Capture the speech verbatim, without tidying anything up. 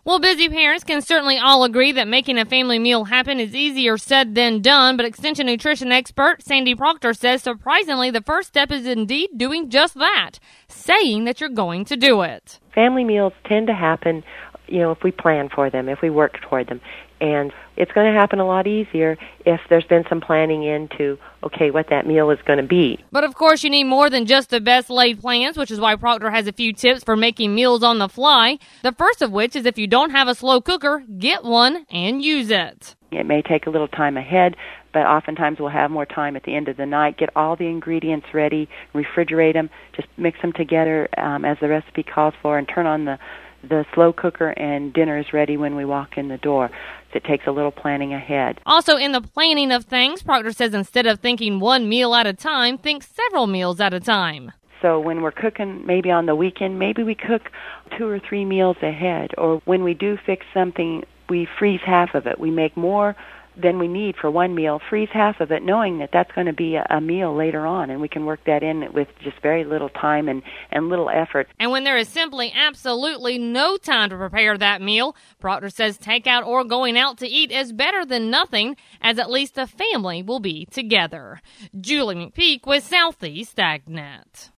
Well, busy parents can certainly all agree that making a family meal happen is easier said than done, but Extension nutrition expert Sandy Proctor says surprisingly the first step is indeed doing just that, saying that you're going to do it. Family meals tend to happen, you know, if we plan for them, if we work toward them. And it's going to happen a lot easier if there's been some planning into, okay, what that meal is going to be. But of course, you need more than just the best laid plans, which is why Proctor has a few tips for making meals on the fly. The first of which is if you don't have a slow cooker, get one and use it. It may take a little time ahead, but oftentimes we'll have more time at the end of the night. Get all the ingredients ready, refrigerate them, just mix them together um, as the recipe calls for, and turn on the the slow cooker, and dinner is ready when we walk in the door. So it takes a little planning ahead. Also, in the planning of things, Proctor says instead of thinking one meal at a time, think several meals at a time. So when we're cooking, maybe on the weekend, maybe we cook two or three meals ahead. Or when we do fix something, we freeze half of it. We make more than we need for one meal, freeze half of it, knowing that that's going to be a, a meal later on, and we can work that in with just very little time and, and little effort. And when there is simply absolutely no time to prepare that meal, Proctor says takeout or going out to eat is better than nothing, as at least the family will be together. Julie McPeak with Southeast AgNet.